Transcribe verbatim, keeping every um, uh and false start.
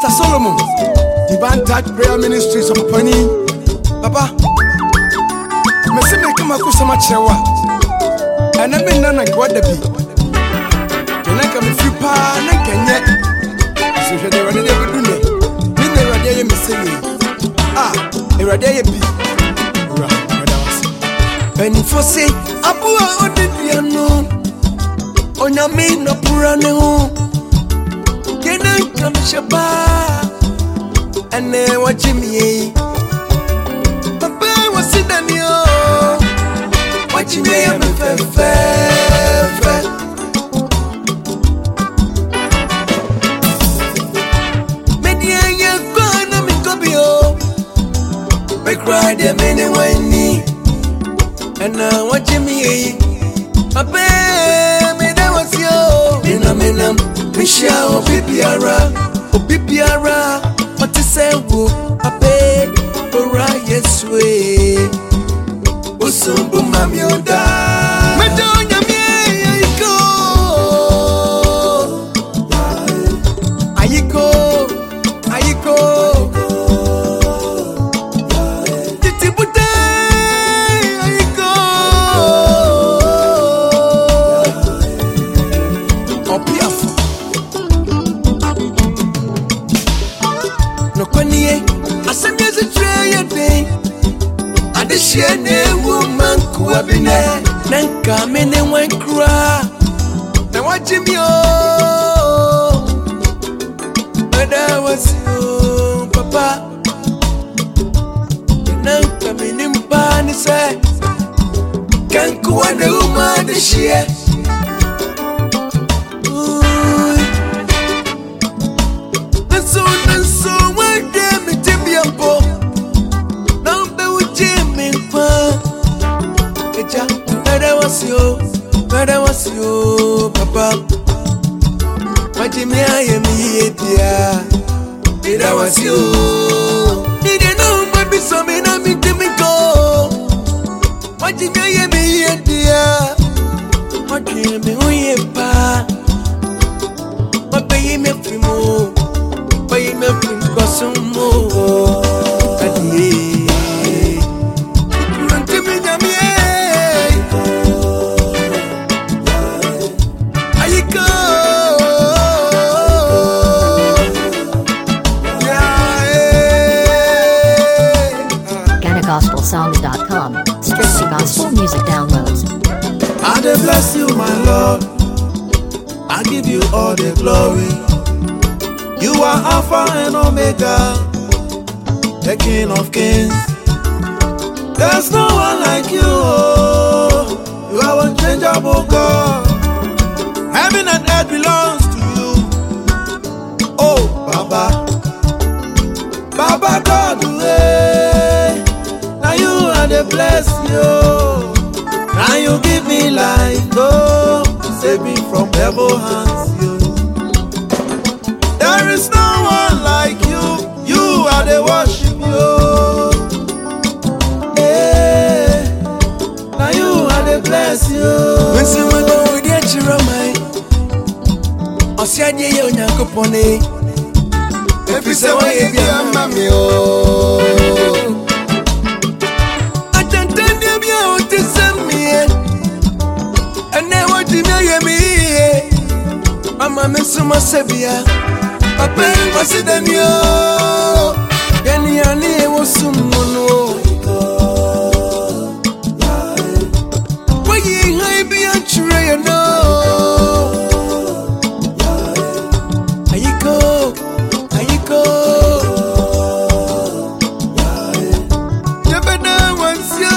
Pastor Solomon, Divine Touch Prayer Ministries of Pani. Papa, me se me kama kusema chewa. Ana me nana kwa dabi. Kena ka me fipa na kenye. So hwede wade de bedune. Ni na wade ye me se ni. Ah, e wade ye bi. Ura, wada wase. Beni fose abua odedua no. Onyame no pura ne ho. Kena ka me shaba. Ane wajimi. Papa wasidani yo. Wajimi ya me fe fe fe. Media ya kwa na mi kobio. Me cry de mene wani. Ana wajimi. Papa me da wasio. Mina mina misha obibiara. Obibiara. What is say wo ape ora yeswe usumbu mami oda medonya mi ayiko ayiko ayiko titibuta ayiko opiafu no kwaniye asemye zitreye de adishie ne woman kuabine nanka mene wankra na wajimio bada wasio papa nanka mene mpani se kanku wane uma adishie Where was you, Papa? Majimi aye mi edia. Where was you? Didn't know my be so me na mi timiko. Majimi aye mi edia. Majimi uye pa. Mabayi me fimo. Bayi me fim kosumo. Adi. gospel songs dot com. Strictly gospel music downloads. I dey bless you, my Lord. I give you all the glory. You are Alpha and Omega, the King of Kings. There's no one like you. Oh. You are unchangeable God. Heaven and earth belongs to you. Oh, Baba, Baba God, hey. Now you are the bless you. Now you give me life, oh, save me from devil hands, you. There is no one like you. You are the worship, you. Hey, now you are the bless you. When someone go with your chiromai, or said ye on your coupone. If you say why you be a mammy, oh. Mama mesuma sebia papa wasidanio yani yani wosumono wayi hai bi anchre no ayiko ayiko jabana wansio